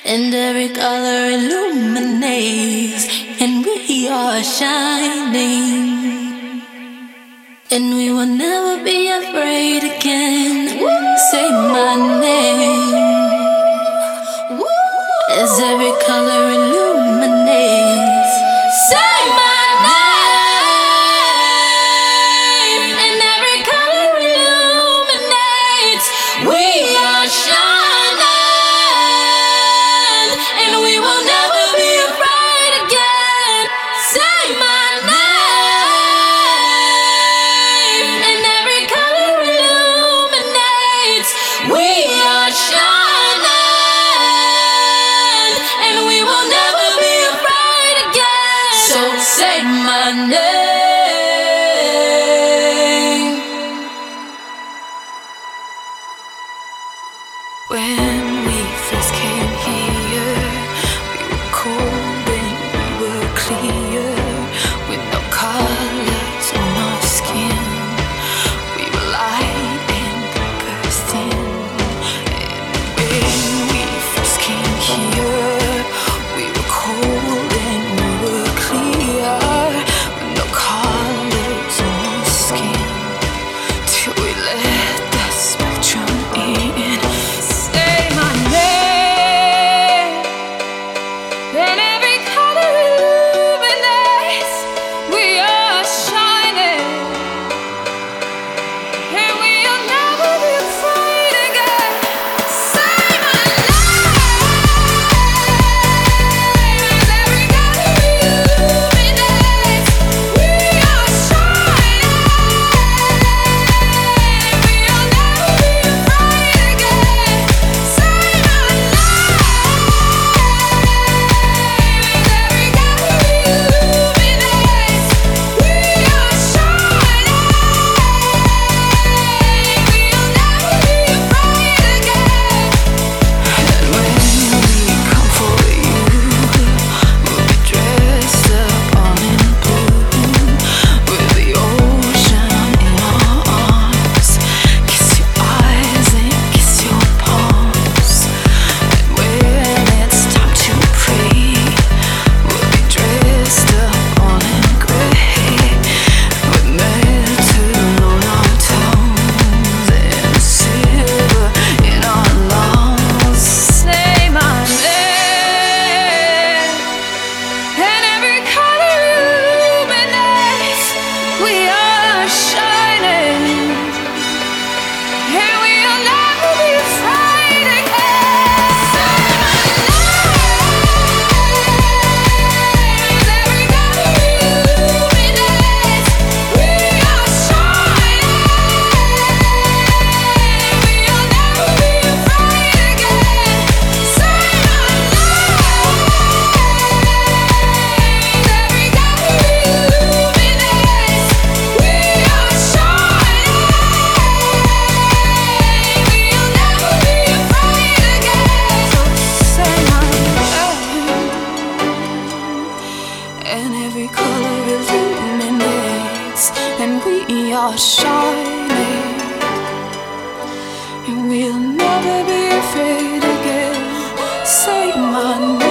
and every color illuminates, and we are shining, and we will never be afraid again. Say my name as every color illuminates. Say my name and every color illuminates. We are shining, and we will never be afraid again. Say my name and every color illuminates. We are shining, and we will never be afraid again. So say my name. When we first came here, we were cold and we were clear, with no colors on our skin. We were light and bursting. And when we first came here, we were cold and we were clear, with no colors on our skin, till we let the spectrum in. Say my name, and every color illuminates. We are shining, and we'll never be afraid again. Say my name, and every color illuminates. We are shining, we'll never be afraid again. Say my name, and every color illuminates. We are shining, we'll never be afraid again. And when we come for you, we'll be dressed up all in blue, with the ocean in our arms. Kiss your eyes and kiss your palms. And when it's time to pray, we'll be dressed up all in gray, with metal on our tongues and silver in our lungs. Say my name, and every color illuminates. We are shining, and we'll never be afraid again. Say my name, and every color illuminates. We are shining, we'll never be afraid again. Say my name, and every color illuminates. We are shining, we'll never be afraid again. So say my name, and every color illuminates, and we are shining, and we'll never be afraid again. Say my name.